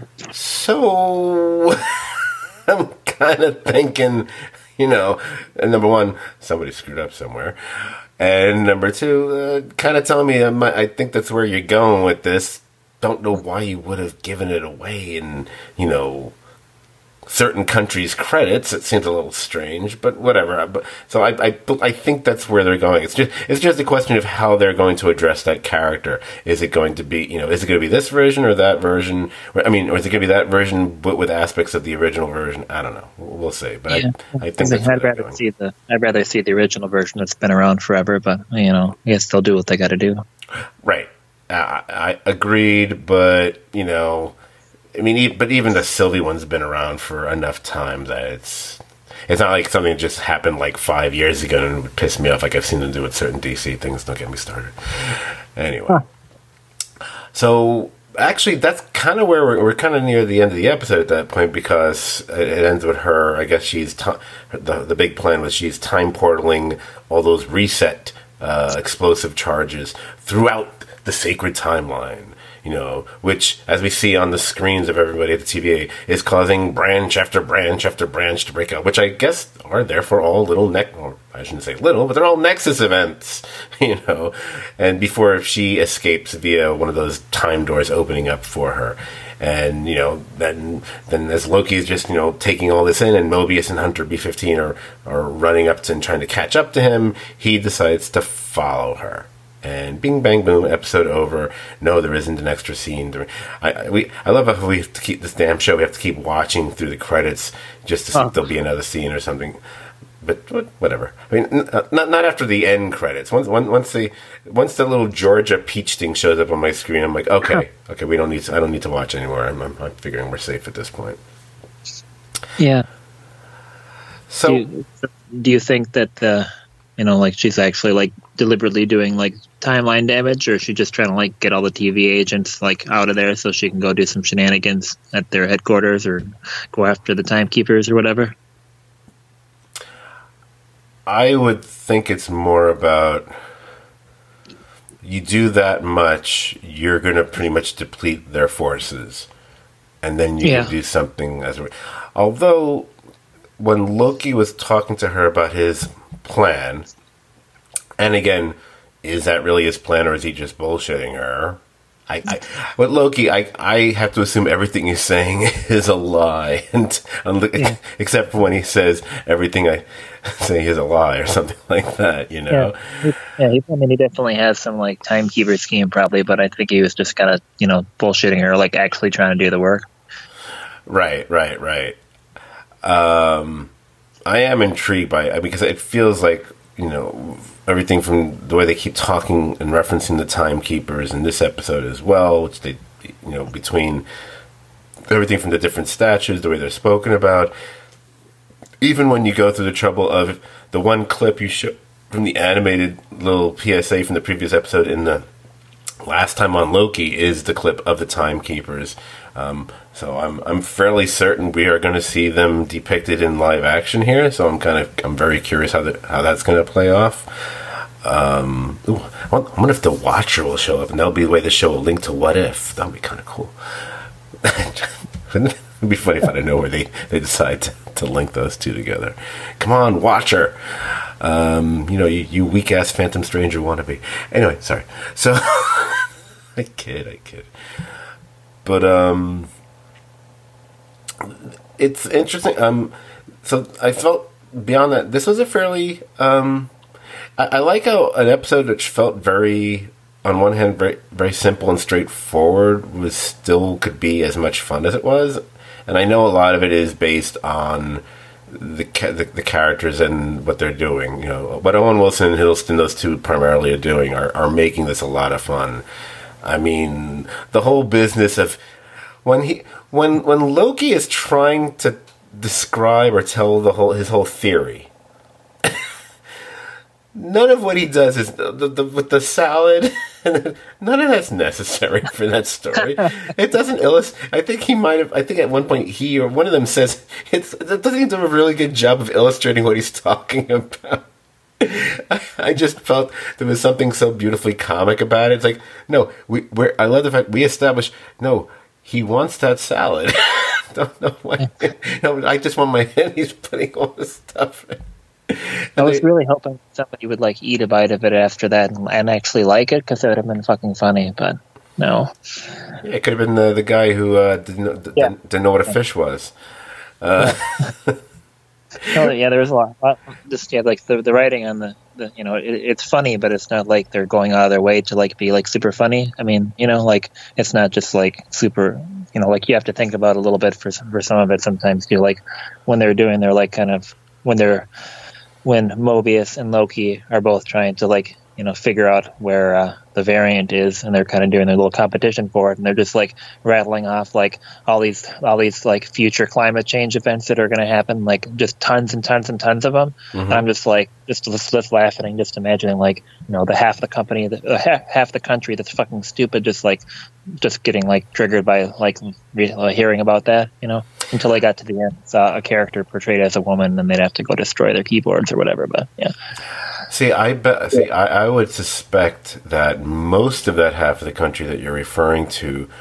So I'm kind of thinking, you know, number one, somebody screwed up somewhere. And number two, uh, kind of telling me, I, might, I think that's where you're going with this. Don't know why you would have given it away in, you know, certain countries' credits. It seems a little strange, but whatever. But so I, I, I think that's where they're going. It's just, it's just a question of how they're going to address that character. Is it going to be, you know, is it going to be this version or that version? I mean, or is it going to be that version but with aspects of the original version? I don't know. We'll see. But yeah. I, I think that's I'd rather going. see the I'd rather see the original version that's been around forever. But you know, I guess they'll do what they got to do. Right. I, I agreed, but you know. I mean, but even the Sylvie one's been around for enough time that it's it's not like something that just happened like five years ago and it would piss me off like I've seen them do with certain D C things. Don't get me started. Anyway. Huh. So, actually, that's kind of where we're, we're kind of near the end of the episode at that point because it, it ends with her, I guess she's, t- the, the big plan was she's time portaling all those reset uh, explosive charges throughout the sacred timeline. you know, which, as we see on the screens of everybody at the T V A, is causing branch after branch after branch to break out, which I guess are therefore all little neck, or I shouldn't say little, but they're all Nexus events, you know, and before she escapes via one of those time doors opening up for her. And, you know, then then as Loki's just, you know, taking all this in, and Mobius and Hunter B fifteen are, are running up to and trying to catch up to him, he decides to follow her. And bing, bang, boom, episode over. No, there isn't an extra scene. I, I, we, I love how we have to keep this damn show. We have to keep watching through the credits just to see oh. if there'll be another scene or something. But whatever. I mean, not not after the end credits. Once once the once the little Georgia Peach thing shows up on my screen, I'm like, okay, okay, we don't need. To, I don't need to watch anymore. I'm, I'm, I'm figuring we're safe at this point. Yeah. So, do you, do you think that the, you know, like she's actually like deliberately doing like timeline damage, or is she just trying to like get all the T V agents like out of there so she can go do some shenanigans at their headquarters or go after the timekeepers or whatever? I would think it's more about, you do that much, you're going to pretty much deplete their forces, and then you yeah. can do something as. Although, when Loki was talking to her about his plan, and again, is that really his plan, or is he just bullshitting her? I, I, with Loki, I, I have to assume everything he's saying is a lie, and yeah. except for when he says everything I say is a lie or something like that, you know. Yeah, yeah he, I mean, he definitely has some like timekeeper scheme, probably, but I think he was just kind of, you know, bullshitting her, like actually trying to do the work. Right, right, right. Um, I am intrigued by it because it feels like, you know, everything from the way they keep talking and referencing the timekeepers in this episode as well, which they, you know, between everything from the different statues, the way they're spoken about, even when you go through the trouble of the one clip you show from the animated little P S A from the previous episode in the last time on Loki is the clip of the timekeepers. Um, so I'm I'm fairly certain we are going to see them depicted in live action here. So I'm kind of I'm very curious how that how that's going to play off. Um, ooh, I wonder if the Watcher will show up, and that'll be the way the show will link to What If. That'll be kind of cool. It'd be funny if I didn't know where they, they decide to, to link those two together. Come on, Watcher. Um, you know, you, you weak ass Phantom Stranger wannabe. Anyway, sorry. So I kid, I kid. But um, it's interesting. Um, so I felt beyond that, this was a fairly. Um, I, I like how an episode which felt very, on one hand, very very simple and straightforward, was still could be as much fun as it was. And I know a lot of it is based on the ca- the, the characters and what they're doing. You know, what Owen Wilson and Hiddleston, those two primarily are doing, are, are making this a lot of fun. I mean, the whole business of when he when when Loki is trying to describe or tell the whole his whole theory. None of what he does is the, the, the, with the salad. None of that's necessary for that story. It doesn't illustrate. I think he might have. I think at one point he or one of them says it's, it doesn't do a really good job of illustrating what he's talking about. I, I just felt there was something so beautifully comic about it. It's like, no, we. We're, I love the fact we established. No, he wants that salad. Don't know why. No, I just want my hand. He's putting all this stuff in. I was really hoping somebody would like eat a bite of it after that and, and actually like it, because it would have been fucking funny. But no, yeah, it could have been the the guy who uh, didn't know, yeah. didn't, didn't know what a fish was. Uh, yeah. Oh, yeah, there was a lot. Just yeah, like the the writing on the, the you know, it, it's funny, but it's not like they're going out of their way to like be like super funny. I mean, you know, like it's not just like super. You know, like you have to think about it a little bit for for some of it. Sometimes too, like when they're doing, they're like kind of when they're. when Mobius and Loki are both trying to, like, you know, figure out where uh, the variant is, and they're kind of doing their little competition for it, and they're just like rattling off like all these all these like future climate change events that are going to happen, like just tons and tons and tons of them. Mm-hmm. And I'm just like just, just just laughing and just imagining, like, you know, the half the company that uh, half, half the country that's fucking stupid, just like just getting like triggered by like re- uh, hearing about that, you know, until they got to the end, saw a character portrayed as a woman, and they'd have to go destroy their keyboards or whatever. But yeah. See, I bet. See, I, I would suspect that most of that half of the country that you're referring to,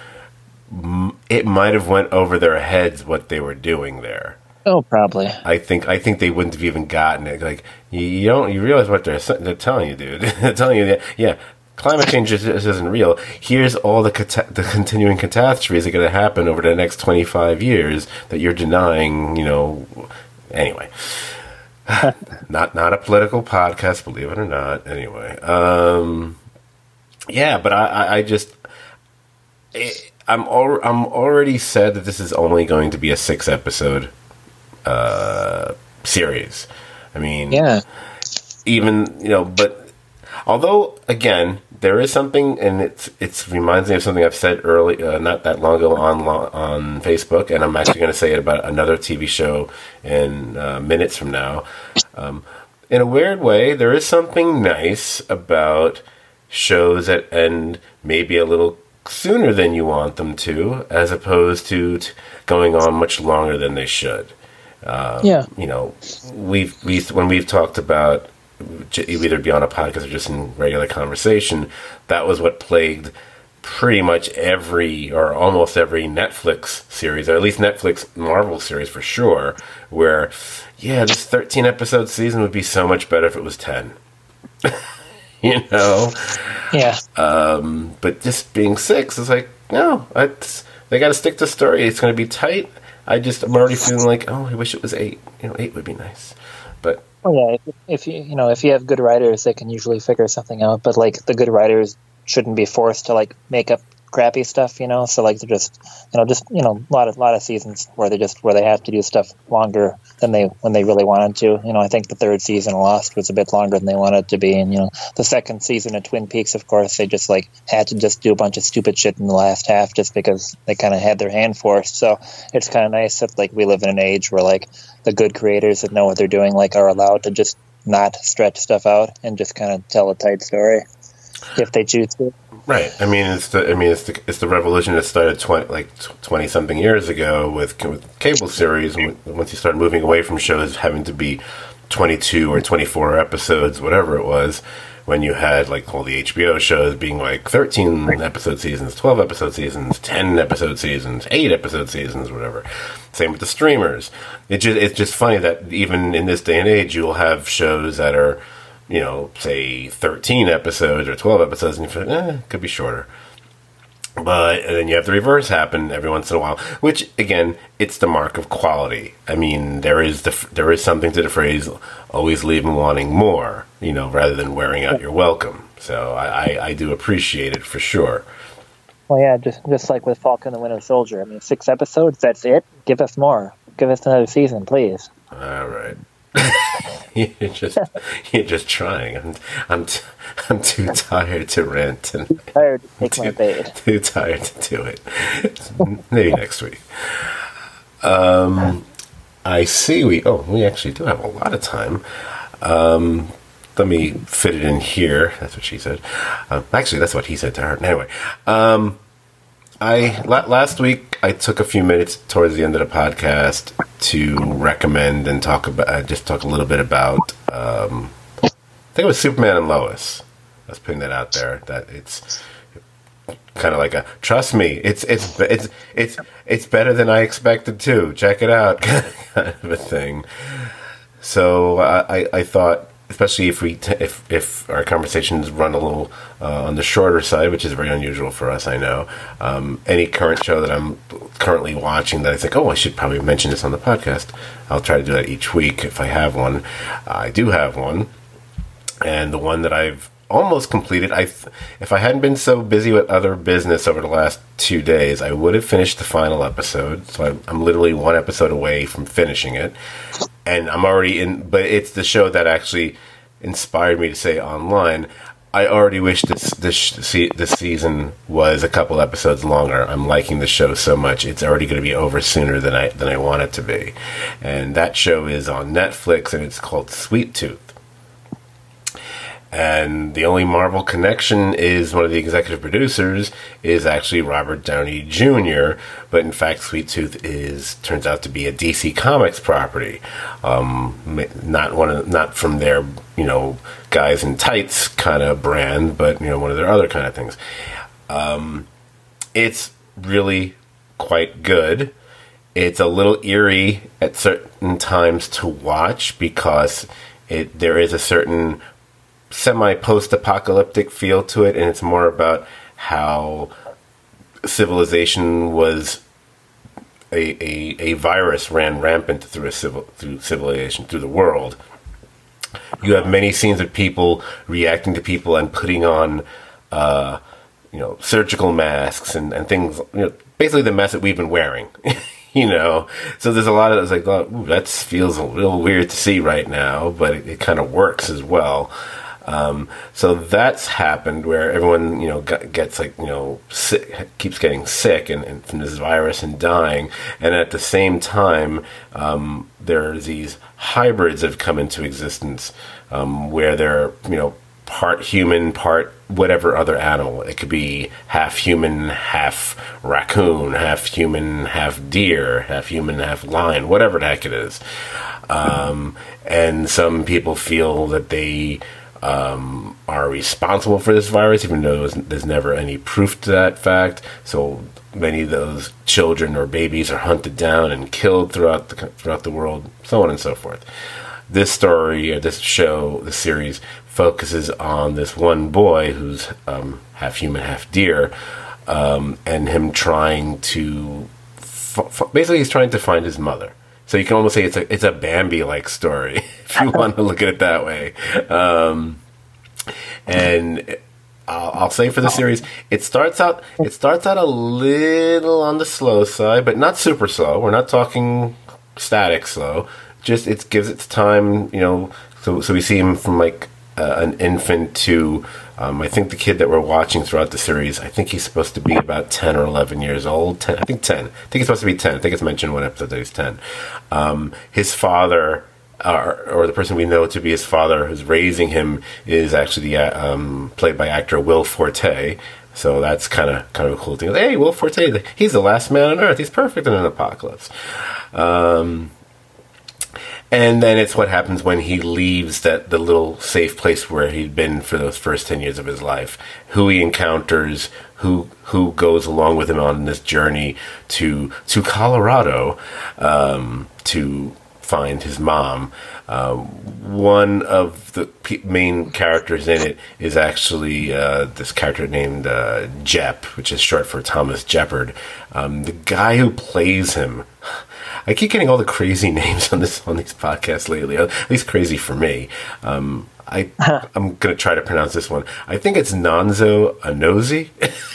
it might have went over their heads what they were doing there. Oh, probably. I think I think they wouldn't have even gotten it. Like you, you don't you realize what they're they're telling you, dude. They're telling you that yeah, climate change just, just isn't real. Here's all the cata- the continuing catastrophes that are going to happen over the next twenty-five years that you're denying. You know, anyway. not not a political podcast, believe it or not. Anyway, um, yeah, but I, I, I just it, I'm al- I'm already said that this is only going to be a six episode uh, series. I mean, yeah, even you know, but although again, there is something, and it's it's reminds me of something I've said early, uh, not that long ago on on Facebook, and I'm actually going to say it about another T V show in uh, minutes from now. Um, in a weird way, there is something nice about shows that end maybe a little sooner than you want them to, as opposed to t- going on much longer than they should. Um, yeah, you know, we've we when we've talked about. Either be on a podcast or just in regular conversation, that was what plagued pretty much every or almost every Netflix series, or at least Netflix Marvel series for sure, where, yeah, this thirteen episode season would be so much better if it was ten. You know? Yeah. Um, but just being six is like, no, it's, they got to stick to story. It's going to be tight. I just, I'm already feeling like, oh, I wish it was eight. You know, eight would be nice. But Oh yeah, if, if you you know if you have good writers, they can usually figure something out. But like the good writers shouldn't be forced to like make up crappy stuff, you know. So like they're just you know just you know a lot of lot of seasons where they just where they have to do stuff longer than they when they really wanted to. You know, I think the third season of Lost was a bit longer than they wanted it to be, and you know the second season of Twin Peaks, of course, they just like had to just do a bunch of stupid shit in the last half just because they kind of had their hand forced. So it's kind of nice that like we live in an age where like the good creators that know what they're doing like are allowed to just not stretch stuff out and just kind of tell a tight story if they choose to. Right. I mean, it's the I mean it's the it's the revolution that started twenty like twenty something years ago with, with cable series. Once you start moving away from shows having to be twenty two or twenty four episodes, whatever it was, when you had like all the H B O shows being like thirteen episode seasons, twelve episode seasons, ten episode seasons, eight episode seasons, whatever. Same with the streamers. It just it's just funny that even in this day and age, you'll have shows that are, you know, say thirteen episodes or twelve episodes, and you feel like, eh, it could be shorter. But and then you have the reverse happen every once in a while, which again, it's the mark of quality. I mean, there is the there is something to the phrase "always leave them wanting more," you know, rather than wearing out your welcome. So I, I, I do appreciate it for sure. Well, yeah, just just like with Falcon and the Winter Soldier. I mean, six episodes, that's it. Give us more. Give us another season, please. All right. you're just you're just trying. I'm I'm t- I'm too tired to rant and too tired to take too, my bait. Too tired to do it. Maybe next week. Um, I see. We oh we actually do have a lot of time. Um, let me fit it in here. That's what she said. Uh, actually, that's what he said to her. Anyway, um, I la- last week I took a few minutes towards the end of the podcast to recommend and talk about uh, just talk a little bit about. Um, I think it was Superman and Lois. I was putting that out there. That it's kind of like a trust me. It's it's it's it's it's better than I expected to. Check it out, kind of a thing. So I I thought. Especially if we t- if if our conversations run a little uh, on the shorter side, which is very unusual for us, I know. Um, any current show that I'm currently watching that I think, oh, I should probably mention this on the podcast. I'll try to do that each week if I have one. I do have one, and the one that I've almost completed. I if I hadn't been so busy with other business over the last two days, I would have finished the final episode. So I'm, I'm literally one episode away from finishing it. And I'm already in, but it's the show that actually inspired me to say online, I already wish this this this season was a couple episodes longer. I'm liking the show so much; it's already going to be over sooner than I than I want it to be. And that show is on Netflix, and it's called Sweet Tooth. And the only Marvel connection is one of the executive producers is actually Robert Downey Junior But in fact, Sweet Tooth is turns out to be a D C Comics property, um, not one of not from their you know guys in tights kind of brand, but you know one of their other kind of things. Um, it's really quite good. It's a little eerie at certain times to watch because it there is a certain semi-post-apocalyptic feel to it, and it's more about how civilization was a, a, a virus ran rampant through a civil through civilization through the world. You have many scenes of people reacting to people and putting on uh, you know surgical masks and, and things, you know, basically the mask that we've been wearing. You know, so there's a lot of it's like, oh, ooh, that feels a little weird to see right now, but it, it kind of works as well. Um, so that's happened where everyone, you know, gets like, you know, sick, keeps getting sick and, and from this virus and dying. And at the same time, um, there are these hybrids that have come into existence, um, where they're, you know, part human, part whatever other animal. It could be half human, half raccoon, half human, half deer, half human, half lion, whatever the heck it is. Um, and some people feel that they um, are responsible for this virus, even though there's never any proof to that fact. So many of those children or babies are hunted down and killed throughout the throughout the world, so on and so forth. This story, or this show, the series, focuses on this one boy who's um, half human, half deer, um, and him trying to... F- f- basically, he's trying to find his mother. So you can almost say it's a it's a Bambi-like story, if you want to look at it that way. Um, and I'll, I'll say for the series, it starts out it starts out a little on the slow side, but not super slow. We're not talking static slow. Just it gives its time, you know. So so we see him from like uh, an infant to um, I think the kid that we're watching throughout the series. I think he's supposed to be about ten or eleven years old. ten, I think ten. I think he's supposed to be ten. I think it's mentioned one episode that he's ten. Um, his father, uh, or the person we know to be his father, who's raising him, is actually uh, um, played by actor Will Forte. So that's kind of kind of a cool thing. Hey, Will Forte, he's the last man on Earth. He's perfect in an apocalypse. Um, And then it's what happens when he leaves that the little safe place where he'd been for those first ten years of his life. Who he encounters, who who goes along with him on this journey to to Colorado um, to find his mom. Uh, one of the p- main characters in it is actually uh, this character named uh, Jep, which is short for Thomas Jeppard. Um, the guy who plays him... I keep getting all the crazy names on this on these podcasts lately. At least crazy for me. Um, I I'm gonna try to pronounce this one. I think it's Nonso Anozie.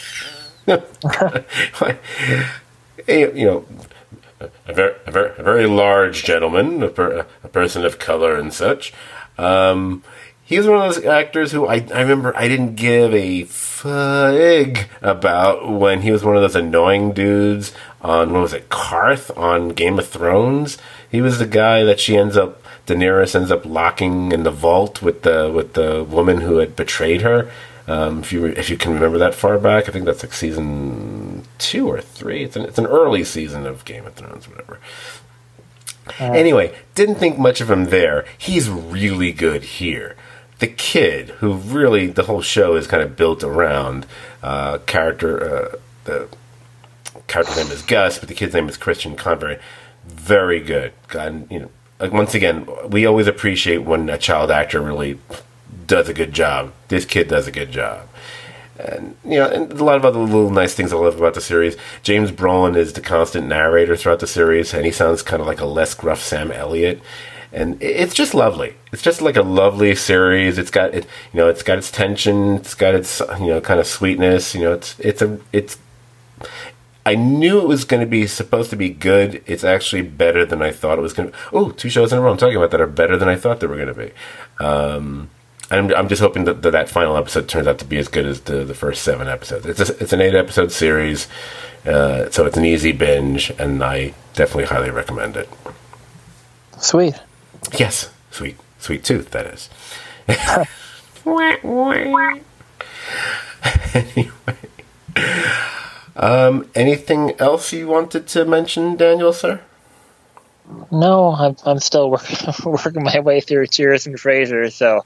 You know, a very a very, a very large gentleman, a, per, a person of color and such. Um, He's one of those actors who I, I remember I didn't give a fig about when he was one of those annoying dudes on, what was it, Karth on Game of Thrones. He was the guy that she ends up, Daenerys ends up locking in the vault with the with the woman who had betrayed her. Um, if you if you can remember that far back, I think that's like season two or three. It's an it's an early season of Game of Thrones, whatever. Uh, anyway, didn't think much of him there. He's really good here. The kid, who really the whole show is kind of built around, uh, character, uh, the character's name is Gus, but the kid's name is Christian Convery. Very good. God, you know, like once again, we always appreciate when a child actor really does a good job. This kid does a good job. And, you know, and a lot of other little nice things I love about the series. James Brolin is the constant narrator throughout the series, and he sounds kind of like a less gruff Sam Elliott. And it's just lovely. It's just like a lovely series. It's got it, you know, it's got its tension. It's got its, you know, kind of sweetness. You know, it's it's a it's. I knew it was going to be supposed to be good. It's actually better than I thought it was going to. Oh, two shows in a row I'm talking about that are better than I thought they were going to be. Um, I'm I'm just hoping that, that that final episode turns out to be as good as the the first seven episodes. It's a, it's an eight episode series, uh, so it's an easy binge, and I definitely highly recommend it. Sweet. Yes, sweet, sweet tooth. That is. Anyway. Um, anything else you wanted to mention, Daniel, sir? No, I'm I'm still working working my way through Cheers and Frasier, so.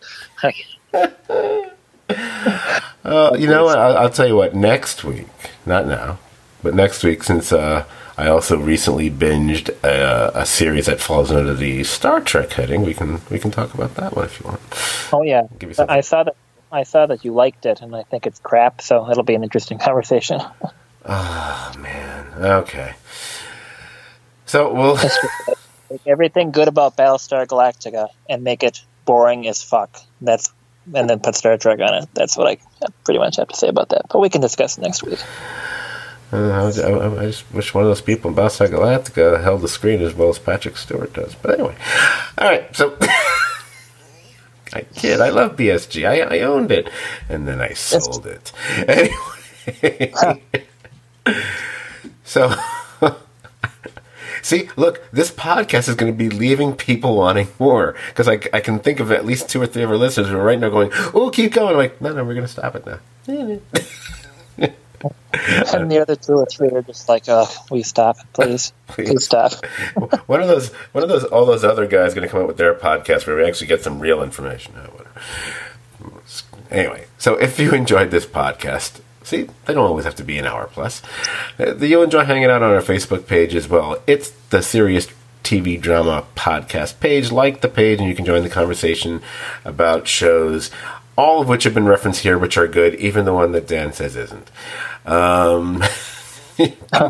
uh, you know what? I'll, I'll tell you what. Next week, not now, but next week, since uh, I also recently binged a, a series that falls under the Star Trek heading, we can we can talk about that one if you want. Oh yeah, Give you something. I saw that. I saw that you liked it, and I think it's crap. So it'll be an interesting conversation. Oh man. Okay. So we'll take everything good about Battlestar Galactica and make it boring as fuck. That's and then put Star Trek on it. That's what I pretty much have to say about that. But we can discuss it next week. Uh, I, I, I just wish one of those people in Battlestar Galactica held the screen as well as Patrick Stewart does. But anyway, all right. So I did. I love B S G. I, I owned it, and then I sold it. Anyway, so. See, look, this podcast is going to be leaving people wanting more, because I, I can think of at least two or three of our listeners who are right now going, oh, keep going. I'm like, no, no, we're going to stop it now. And the other two or three are just like, uh, will you stop, please? Please, please stop. One of those, one of those, all those other guys going to come up with their podcast where we actually get some real information. Anyway, so if you enjoyed this podcast, see, they don't always have to be an hour plus. Uh, you'll enjoy hanging out on our Facebook page as well. It's the Serious T V Drama Podcast page. Like the page, and you can join the conversation about shows, all of which have been referenced here, which are good, even the one that Dan says isn't. Um, uh,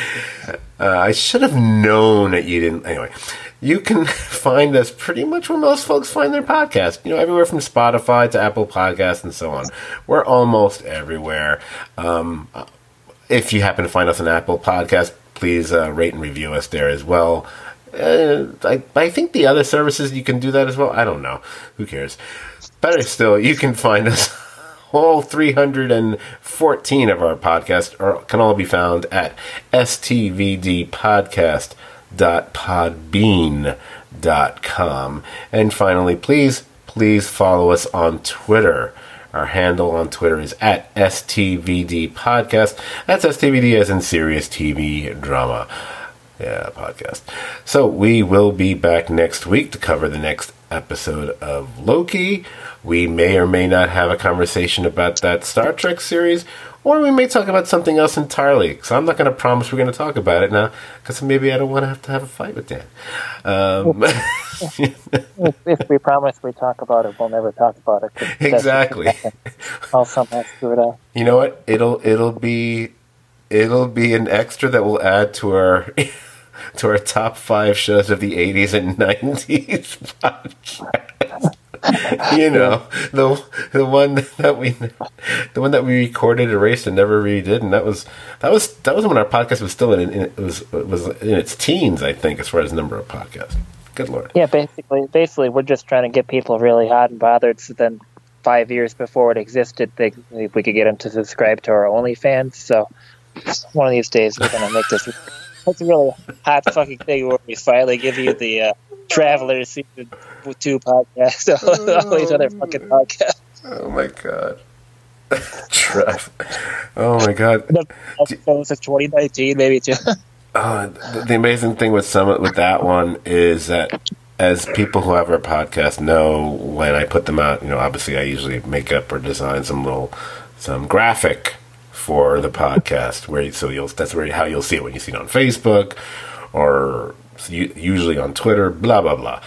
I should have known that you didn't. Anyway, you can find us pretty much where most folks find their podcast. You know, everywhere from Spotify to Apple Podcasts and so on. We're almost everywhere. Um, if you happen to find us on Apple Podcasts, please uh, rate and review us there as well. Uh, I, I think the other services you can do that as well. I don't know. Who cares? Better still, you can find us. All three hundred fourteen of our podcasts are, can all be found at s t v d podcast dot podbean dot com. And finally, please, please follow us on Twitter. Our handle on Twitter is at S T V D Podcast. That's S T V D as in Serious T V Drama. Yeah, podcast. So we will be back next week to cover the next episode of Loki. We may or may not have a conversation about that Star Trek series, or we may talk about something else entirely. So I'm not going to promise we're going to talk about it now, because maybe I don't want to have to have a fight with Dan. Um, if, if we promise we talk about it, we'll never talk about it. Exactly. I'll somehow screw it up. You know what? It'll it'll be it'll be an extra that we'll add to our to our top five shows of the eighties and nineties podcast. You know, the the one that we the one that we recorded, erased, and never redid, and that was that was that was when our podcast was still in, in it was it was in its teens, I think, as far as number of podcasts. Good Lord. Yeah, basically, basically, we're just trying to get people really hot and bothered, so then five years before it existed, they, we could get them to subscribe to our OnlyFans. So one of these days, we're gonna make this. It's a really hot fucking thing where we finally give you the uh, Travelers Season two podcast, all, all these other fucking podcasts. Oh my god. Trev. Oh my god. The episodes of twenty nineteen, maybe too. Oh, the, the amazing thing with some with that one is that, as people who have our podcast know, when I put them out, you know, obviously I usually make up or design some little some graphic for the podcast, where so you'll that's where how you'll see it when you see it on Facebook or usually on Twitter, blah blah blah.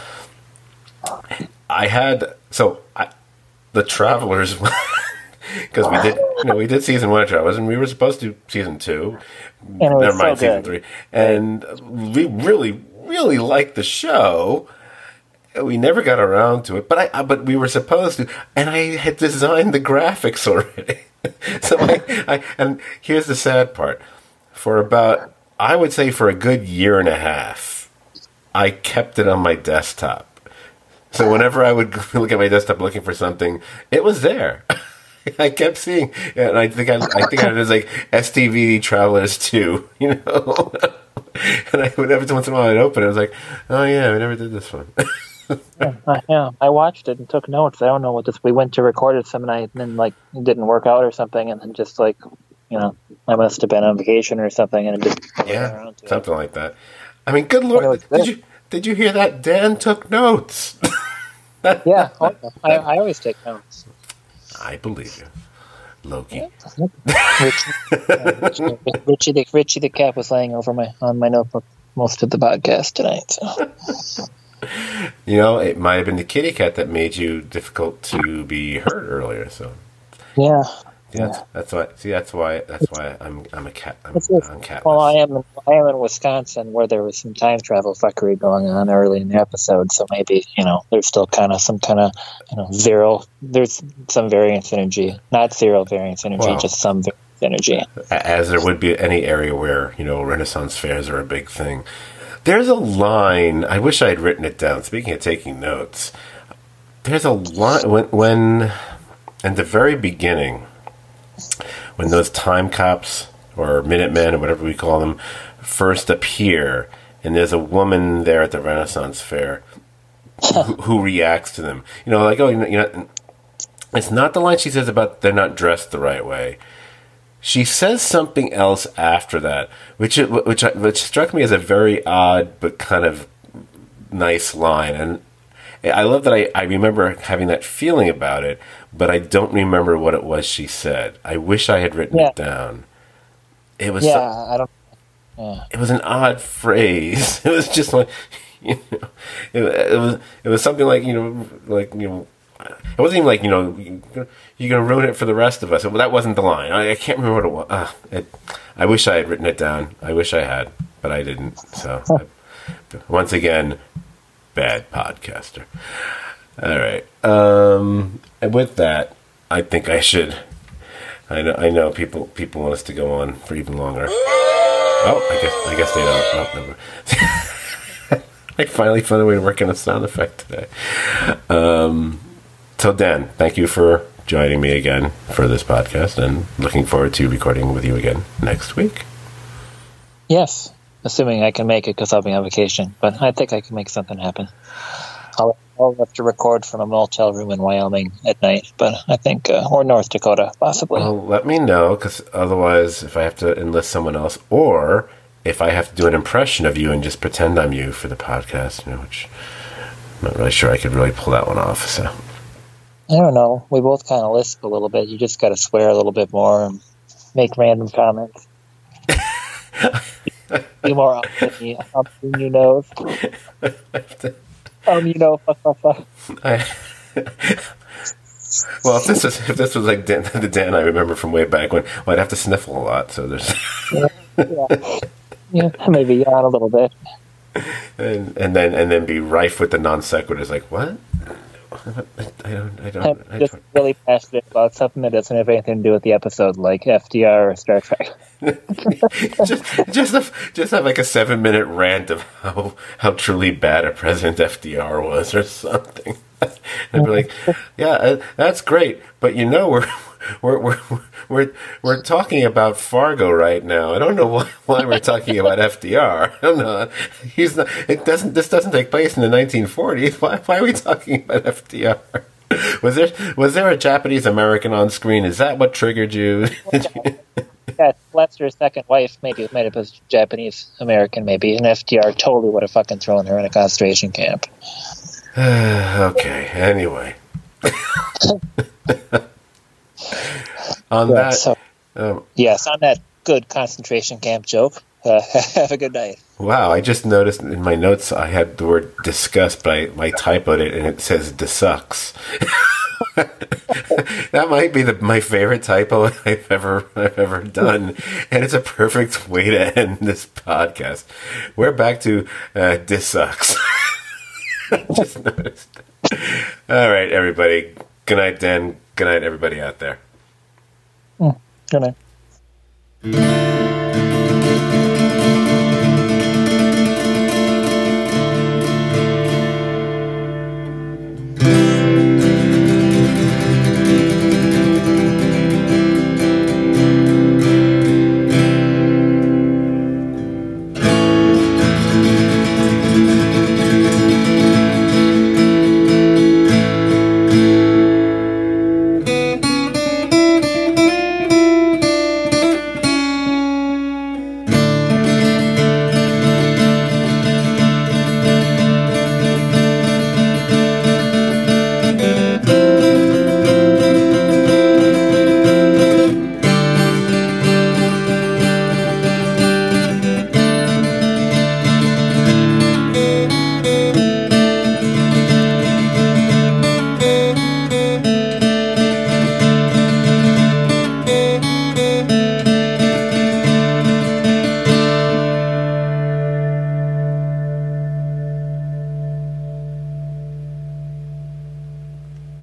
I had so I, the Travelers, because we did you know we did season one of Travelers, and we were supposed to do season two. Never mind, so season three, and we really really liked the show. We never got around to it, but I but we were supposed to, and I had designed the graphics already. So I, I and here's the sad part: for about I would say for a good year and a half, I kept it on my desktop. So whenever I would look at my desktop looking for something, it was there. I kept seeing, and I think I, I think it was like S T V D Travelers two, you know. And I would every once in a while I'd open it, I was like, oh yeah, we never did this one. Yeah, I, yeah, I watched it and took notes. I don't know what this. We went to record it some night, and then like it didn't work out or something, and then just like, you know, I must have been on vacation or something, and it just Yeah, around to something it. like that. I mean, good But it lord, was did good. you did you hear that? Dan took notes. Yeah, oh, I, I always take notes. I believe you, Loki. Richie, uh, Richie, Richie, the, Richie the cat was laying over my on my notebook most of the podcast tonight. So. You know, it might have been the kitty cat that made you difficult to be heard earlier. So Yeah. yeah, that's, that's why. See, that's why. That's why I'm I'm a cat. I'm, It's just- I'm catless. Well, I am in, I am in Wisconsin, where there was some time travel fuckery going on early in the episode. So maybe, you know, there's still kind of some kind of, you know, zero. There's some variance energy, not zero variance energy, Wow. just some variance energy. As there would be any area where, you know, Renaissance fairs are a big thing. There's a line. I wish I had written it down. Speaking of taking notes, there's a line when when in the very beginning, when those time cops or Minutemen or whatever we call them first appear, and there's a woman there at the Renaissance fair who, who reacts to them. You know, like, oh, you know, you know, it's not the line she says about they're not dressed the right way. She says something else after that, which which which struck me as a very odd but kind of nice line, and I love that. I, I remember having that feeling about it, but I don't remember what it was she said. I wish I had written Yeah. it down. It was Yeah, so- I don't. Yeah. it was an odd phrase. It was just like, you know, it, it was it was something like, you know, like, you know, it wasn't even like, you know, you're going to ruin it for the rest of us. That wasn't the line. I, I can't remember what it was. Uh, it, I wish I had written it down. I wish I had, but I didn't. So, I, once again, bad podcaster. All right. Um, and with that, I think I should. I know. I know people. People want us to go on for even longer. Oh, I guess. I guess they don't. No, never. I finally found a way to work in a sound effect today. Um, so, Dan, thank you for joining me again for this podcast, and looking forward to recording with you again next week. Yes, assuming I can make it because I'll be on vacation. But I think I can make something happen. I'll, I'll have to record from a motel room in Wyoming at night, but I think, uh, or North Dakota, possibly. Well, let me know, because otherwise, if I have to enlist someone else, or if I have to do an impression of you and just pretend I'm you for the podcast, you know, which I'm not really sure I could really pull that one off. So, I don't know. We both kind of lisp a little bit. You just got to swear a little bit more and make random comments. Be more up than you, up than you know. Um, you know, fuck, fuck, fuck. I, well, if this was if this was like Dan, the Dan I remember from way back when, well, I'd have to sniffle a lot. So there's, Yeah. Yeah, maybe yawn a little bit. and and then and then be rife with the non sequiturs. Like, what? I don't. I don't. I'm I just don't. really passionate about something that doesn't have anything to do with the episode, like F D R or Star Trek. just just have, just have like a seven minute rant of how how truly bad a President F D R was or something. And be like, yeah, uh, that's great, but you know we're we're we're we're we're talking about Fargo right now. I don't know why, why we're talking about F D R. I don't know. He's not. It doesn't. This doesn't take place in the nineteen forties. Why why are we talking about F D R? Was there was there a Japanese American on screen? Is that what triggered you? Yeah, Lester's second wife maybe might have been Japanese American, maybe, and F D R totally would have fucking thrown her in a concentration camp. Okay. Anyway, on Yeah, that, so, um, yes, on that good concentration camp joke. Uh, have a good night. wow! I just noticed in my notes I had the word "disgust," but I, I typoed it and it says "desucks." That might be the my favorite typo I've ever I've ever done, and it's a perfect way to end this podcast. We're back to uh, "dissucks." Just noticed. All right, everybody. Good night, Dan. Good night, everybody out there. Good night.